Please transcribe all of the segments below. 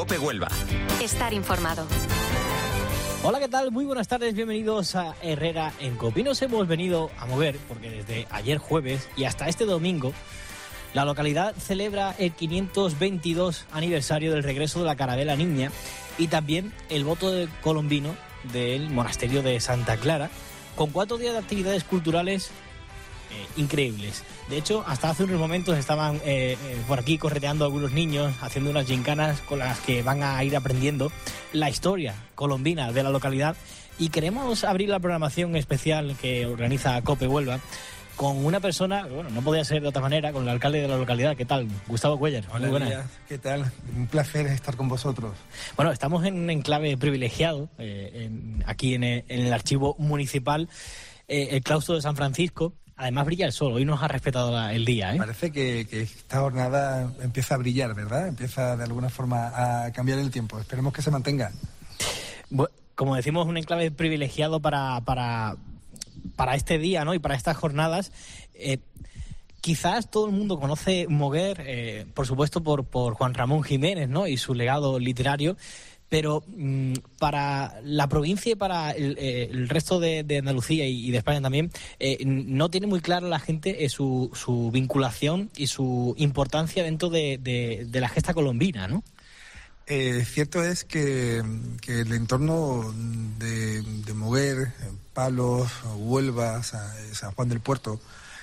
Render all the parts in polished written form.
COPE Huelva. Estar informado. Hola, ¿qué tal? Muy buenas tardes, bienvenidos a Herrera en COPE. Y nos hemos venido a mover porque desde ayer jueves y hasta este domingo la localidad celebra el 522 aniversario del regreso de la Carabela Niña y también el voto colombino del monasterio de Santa Clara, con 4 días de actividades culturales increíbles. De hecho, hasta hace unos momentos estaban por aquí correteando algunos niños, haciendo unas gincanas con las que van a ir aprendiendo la historia colombina de la localidad. Y queremos abrir la programación especial que organiza COPE Huelva con una persona, bueno, no podía ser de otra manera, con el alcalde de la localidad. ¿Qué tal? Gustavo Cuéllar. Hola, muy buenas. ¿Qué tal? Un placer estar con vosotros. Bueno, estamos en un enclave privilegiado, aquí en el archivo municipal, el claustro de San Francisco. Además brilla el sol, hoy nos ha respetado el día, ¿eh? Parece que esta jornada empieza a brillar, ¿verdad? Empieza de alguna forma a cambiar el tiempo. Esperemos que se mantenga. Bueno, como decimos, un enclave privilegiado para este día, ¿no? Y para estas jornadas. Quizás todo el mundo conoce Moguer, por supuesto, por Juan Ramón Jiménez, ¿no? Y su legado literario. Pero para la provincia y para el resto de Andalucía y de España también, no tiene muy claro la gente su vinculación y su importancia dentro de la gesta colombina, ¿no? Cierto es que el entorno de Moguer, Palos, Huelva, San Juan del Puerto,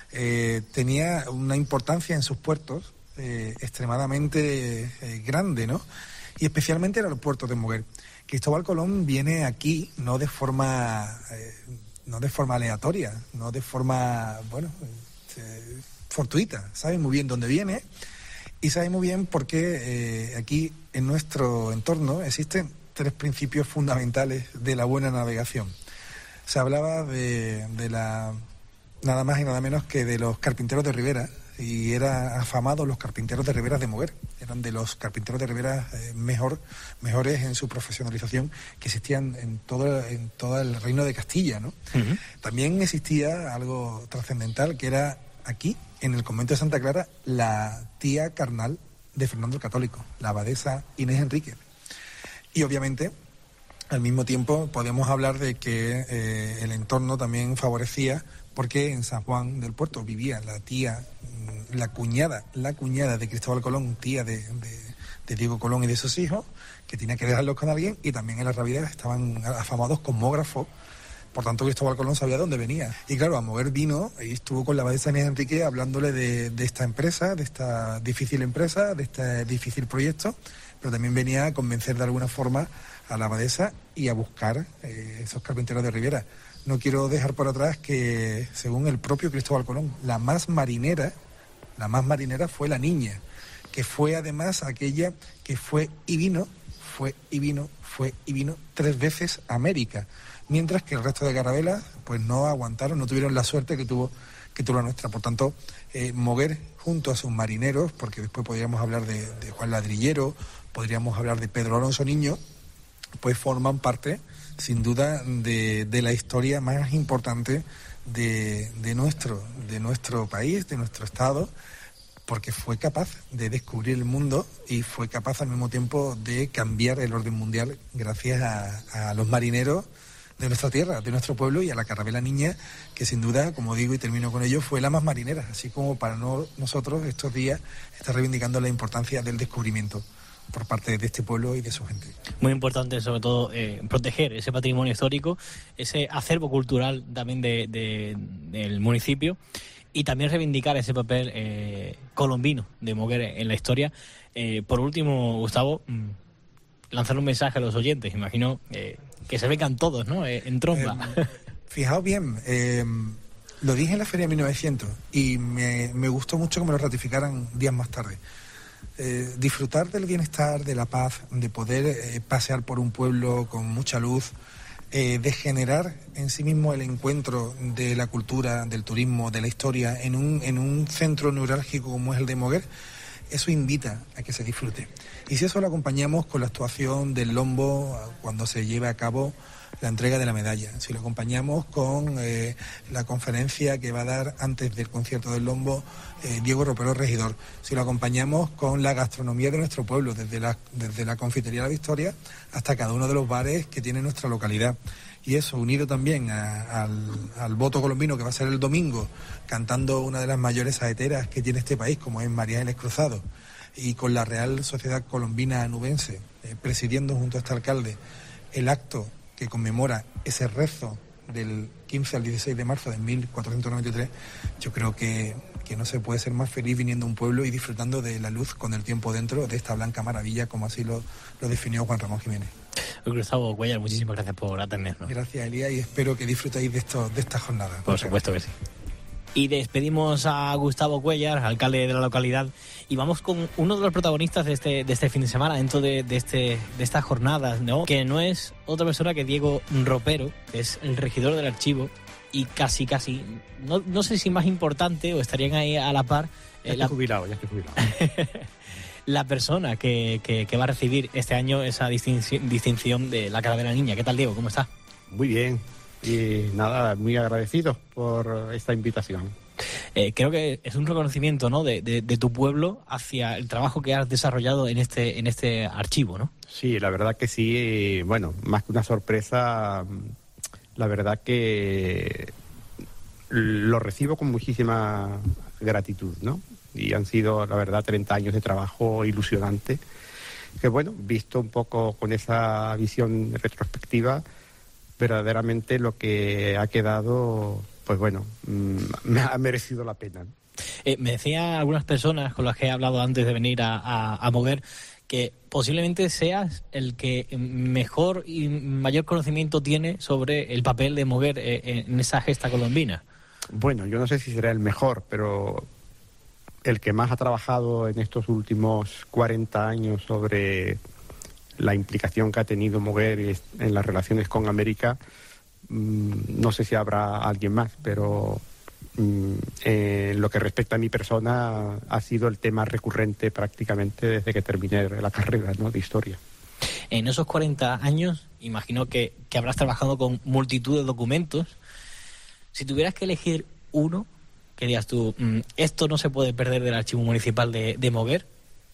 tenía una importancia en sus puertos extremadamente grande, ¿no? Y especialmente el aeropuerto de Moguer. Cristóbal Colón viene aquí no de forma aleatoria, no de forma, fortuita. Sabe muy bien dónde viene y sabe muy bien por qué aquí en nuestro entorno existen 3 principios fundamentales de la buena navegación. Se hablaba de nada más y nada menos que de los carpinteros de Ribera, y eran afamados los carpinteros de Ribera de Moguer. Eran de los carpinteros de Ribera mejores en su profesionalización que existían en todo el reino de Castilla, ¿no? Uh-huh. También existía algo trascendental, que era aquí, en el convento de Santa Clara, la tía carnal de Fernando el Católico, la abadesa Inés Enríquez. Y obviamente, al mismo tiempo, podemos hablar de que el entorno también favorecía, porque en San Juan del Puerto vivía la tía, la cuñada de Cristóbal Colón, tía de Diego Colón y de sus hijos, que tenía que dejarlos con alguien, y también en la Rábida estaban afamados cosmógrafos. Por tanto, Cristóbal Colón sabía dónde venía. Y claro, a Moguer vino y estuvo con la abadesa Inés Enrique hablándole de esta empresa, de esta difícil empresa, de este difícil proyecto, pero también venía a convencer de alguna forma a la abadesa y a buscar esos carpinteros de Ribera. No quiero dejar por atrás que, según el propio Cristóbal Colón, la más marinera fue la niña, que fue además aquella que fue y vino 3 veces a América, mientras que el resto de carabelas pues no aguantaron, no tuvieron la suerte que tuvo la nuestra. Por tanto, Moguer, junto a sus marineros, porque después podríamos hablar de Juan Ladrillero, podríamos hablar de Pedro Alonso Niño, pues forman parte, sin duda, de la historia más importante de nuestro país, de nuestro estado, porque fue capaz de descubrir el mundo y fue capaz al mismo tiempo de cambiar el orden mundial gracias a los marineros de nuestra tierra, de nuestro pueblo, y a la Carabela Niña, que sin duda, como digo y termino con ello, fue la más marinera, así como para nosotros estos días está reivindicando la importancia del descubrimiento por parte de este pueblo y de su gente. Muy importante, sobre todo, proteger ese patrimonio histórico, ese acervo cultural también del municipio, y también reivindicar ese papel colombino de Moguer en la historia. Por último, Gustavo, lanzar un mensaje a los oyentes. Imagino que se vengan todos, ¿no? En tromba. Fijaos bien, lo dije en la Feria de 1900 y me gustó mucho que me lo ratificaran días más tarde. Disfrutar del bienestar, de la paz, de poder pasear por un pueblo con mucha luz, de generar en sí mismo el encuentro de la cultura, del turismo, de la historia en un centro neurálgico como es el de Moguer, eso invita a que se disfrute. Y si eso lo acompañamos con la actuación del Lombo cuando se lleve a cabo la entrega de la medalla, si lo acompañamos con la conferencia que va a dar antes del concierto del Lombo Diego Ropero, regidor, si lo acompañamos con la gastronomía de nuestro pueblo, desde la confitería La Victoria hasta cada uno de los bares que tiene nuestra localidad. Y eso, unido también al voto colombino, que va a ser el domingo, cantando una de las mayores saeteras que tiene este país, como es María Ángeles Cruzado, y con la Real Sociedad Colombina Nubense, presidiendo junto a este alcalde el acto que conmemora ese rezo del 15 al 16 de marzo de 1493, yo creo que no se puede ser más feliz viniendo a un pueblo y disfrutando de la luz con el tiempo dentro, de esta blanca maravilla, como así lo definió Juan Ramón Jiménez. Gustavo Cuéllar, muchísimas gracias por atendernos. Gracias, Elías, y espero que disfrutéis de esta jornada. Por supuesto que sí. Y despedimos a Gustavo Cuéllar, alcalde de la localidad, y vamos con uno de los protagonistas de este fin de semana, dentro de estas jornadas, ¿no? Que no es otra persona que Diego Ropero, que es el regidor del archivo, y casi, no sé si más importante, o estarían ahí a la par. Ya estoy jubilado. La persona que va a recibir este año esa distinción de la cara de la niña. ¿Qué tal, Diego? ¿Cómo está? Muy bien. Y nada, muy agradecido por esta invitación. Creo que es un reconocimiento, ¿no?, de tu pueblo hacia el trabajo que has desarrollado en este archivo, ¿no? Sí, la verdad que sí. Bueno, más que una sorpresa, la verdad que lo recibo con muchísima gratitud, ¿no? Y han sido, la verdad, 30 años de trabajo ilusionante, que bueno, visto un poco con esa visión retrospectiva, verdaderamente lo que ha quedado, pues bueno, me ha merecido la pena. Me decían algunas personas con las que he hablado antes de venir a Moguer que posiblemente seas el que mejor y mayor conocimiento tiene sobre el papel de Moguer en esa gesta colombina. Bueno, yo no sé si será el mejor, pero el que más ha trabajado en estos últimos 40 años sobre la implicación que ha tenido Moguer en las relaciones con América, no sé si habrá alguien más, pero en lo que respecta a mi persona ha sido el tema recurrente prácticamente desde que terminé la carrera, ¿no?, de historia. En esos 40 años, imagino que habrás trabajado con multitud de documentos. Si tuvieras que elegir uno, ¿qué dirías tú? ¿Esto no se puede perder del archivo municipal de Moguer?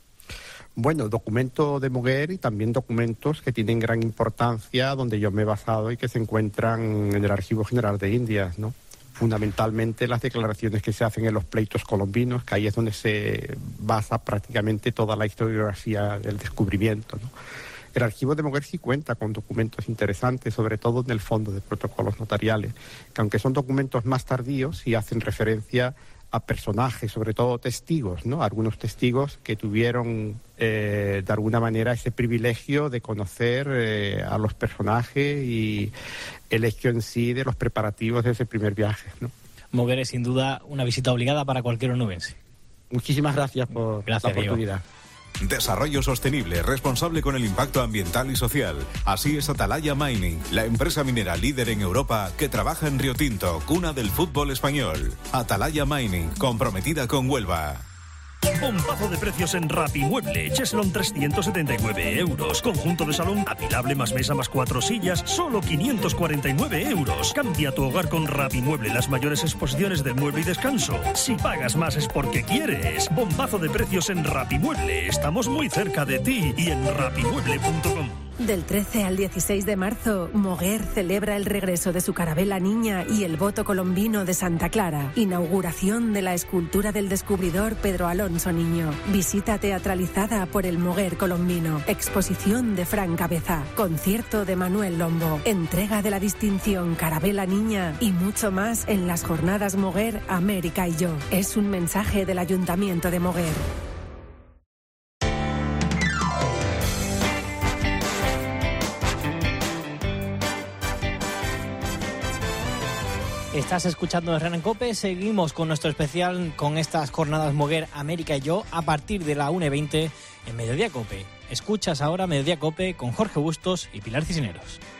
Bueno, documentos de Moguer y también documentos que tienen gran importancia, donde yo me he basado y que se encuentran en el Archivo General de Indias, ¿no? Fundamentalmente las declaraciones que se hacen en los pleitos colombinos, que ahí es donde se basa prácticamente toda la historiografía del descubrimiento, ¿no? El archivo de Moguer sí cuenta con documentos interesantes, sobre todo en el fondo de protocolos notariales, que aunque son documentos más tardíos, sí hacen referencia a personajes, sobre todo testigos, ¿no? Algunos testigos que tuvieron de alguna manera ese privilegio de conocer a los personajes y el hecho en sí de los preparativos de ese primer viaje, ¿no? Moguer es sin duda una visita obligada para cualquier onubense. Muchísimas gracias por la oportunidad. Diego. Desarrollo sostenible, responsable con el impacto ambiental y social. Así es Atalaya Mining, la empresa minera líder en Europa que trabaja en Río Tinto, cuna del fútbol español. Atalaya Mining, comprometida con Huelva. Bombazo de precios en Rapimueble. Cheslon 379 euros. Conjunto de salón apilable más mesa más 4 sillas, solo 549 euros. Cambia tu hogar con Rapimueble, las mayores exposiciones del mueble y descanso. Si pagas más es porque quieres. Bombazo de precios en Rapimueble. Estamos muy cerca de ti y en rapimueble.com. Del 13 al 16 de marzo, Moguer celebra el regreso de su carabela niña y el voto colombino de Santa Clara. Inauguración de la escultura del descubridor Pedro Alonso Niño. Visita teatralizada por el Moguer colombino. Exposición de Fran Cabeza. Concierto de Manuel Lombo. Entrega de la distinción Carabela Niña y mucho más en las jornadas Moguer, América y yo. Es un mensaje del Ayuntamiento de Moguer. Estás escuchando Herrera en COPE. Seguimos con nuestro especial con estas jornadas Moguer, América y yo a partir de la 1:20 en Mediodía COPE. Escuchas ahora Mediodía COPE con Jorge Bustos y Pilar Cisneros.